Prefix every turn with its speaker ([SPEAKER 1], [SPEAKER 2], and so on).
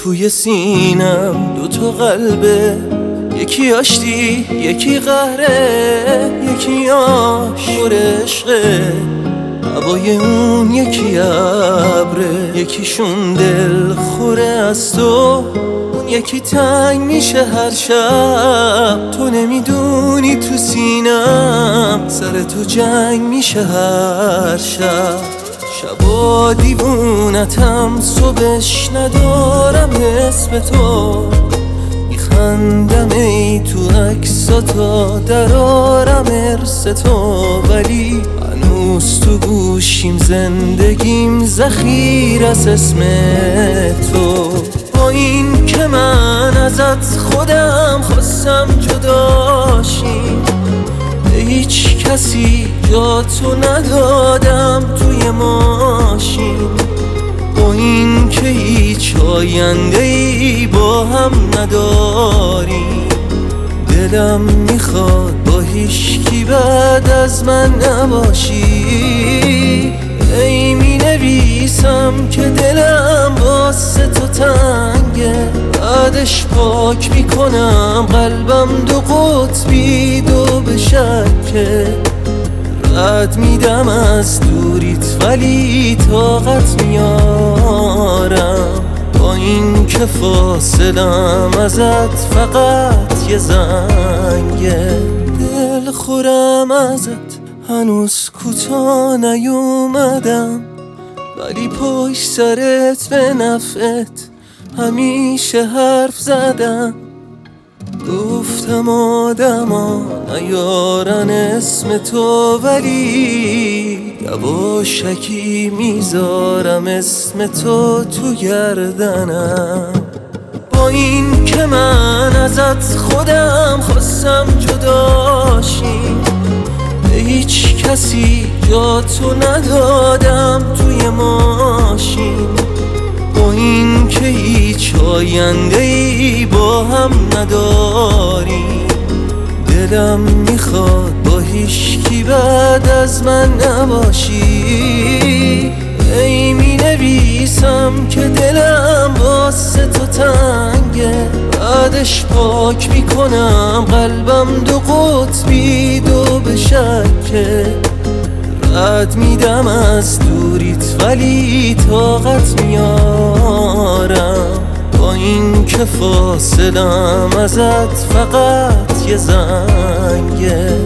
[SPEAKER 1] توی سینم دوتا قلبه، یکی آشتی یکی قهره، یکی آشور عشقه، هوای اون یکی ابره، یکیشون دل خوره از تو، اون یکی تنگ میشه هر شب. تو نمیدونی تو سینم سر تو جنگ میشه هر شب. شبا دیوونتم صبحش ندارم اسم تو، میخندم ای تو عکساتا درارم ارث تو، ولی هنوز تو گوشیم زندگیم ذخیر از اسم تو. با این که من ازت خودم خواستم جداشیم، به هیچ کسی جا تو ندادم توی ماشین. با این که هیچ آینده‌ای با هم نداریم، دلم میخواد با هیچکی بعد از من نباشی. ای مینویسم که دلم واسه تو تنگه، بعدش پاک میکنم قلبم دو قطبی دو به شکه. رد میدم از دوریت ولی طاقت میارم، با این که فاصلم ازت فقط یه زنگه. دل خورم ازت هنوز کوتا نیومدم، ولی پشت سرت به نفعت همیشه حرف زدم. گفتم آدما نیارن اسم تو، ولی یواشکی میذارم اسم تو تو گردنم. با این که من ازت خودم خواستم جداشیم، به هیچ کسی جا تو ندادم توی ماشین. با این که هیچ آینده‌ای با هم نداریم، دلم میخواد با هیچکی بعد از من نباشی. ای مینویسم که دلم واسه تو تنگه، بعدش پاک میکنم قلبم دو قطبی دو به شکه. رد میدم از دوریت ولی طاقت میارم، با این که فاصلم ازت فقط یه زنگه.